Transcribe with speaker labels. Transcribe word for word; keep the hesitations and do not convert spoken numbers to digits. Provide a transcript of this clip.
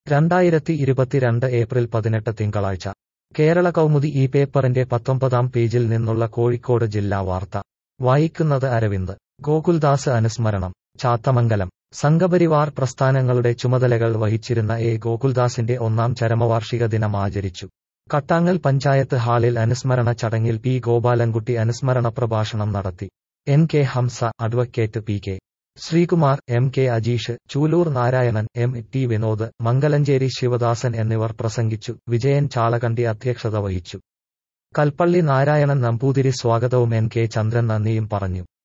Speaker 1: രണ്ടായിരത്തി ഇരുപത്തിരണ്ട് ഏപ്രിൽ പതിനെട്ട് തിങ്കളാഴ്ച കേരള കൗമുദി ഈ പേപ്പറിന്റെ പത്തൊമ്പതാം പേജിൽ നിന്നുള്ള കോഴിക്കോട് ജില്ലാ വാർത്ത വായിക്കുന്നത് അരവിന്ദ്. ഗോകുൽദാസ് അനുസ്മരണം ചാത്തമംഗലം. സംഘപരിവാർ പ്രസ്ഥാനങ്ങളുടെ ചുമതലകൾ വഹിച്ചിരുന്ന എ ഗോകുൽദാസിന്റെ ഒന്നാം ചരമവാർഷിക ദിനം ആചരിച്ചു. കട്ടാങ്ങൽ പഞ്ചായത്ത് ഹാളിൽ അനുസ്മരണ ചടങ്ങിൽ പി ഗോപാലൻകുട്ടി അനുസ്മരണ പ്രഭാഷണം നടത്തി. N K Hamsa, advocate P K Sreekumar, M K Ajeesh, Chuloor Narayanan, M T Vinod, Mangalanchery Sivadasan എന്നിവർ പ്രസംഗിച്ചു. വിജയൻ ചാളകണ്ടി അധ്യക്ഷത വഹിച്ചു. കൽപ്പള്ളി നാരായണൻ നമ്പൂതിരി സ്വാഗതവും എൻ കെ ചന്ദ്രൻ നന്ദിയും പറഞ്ഞു.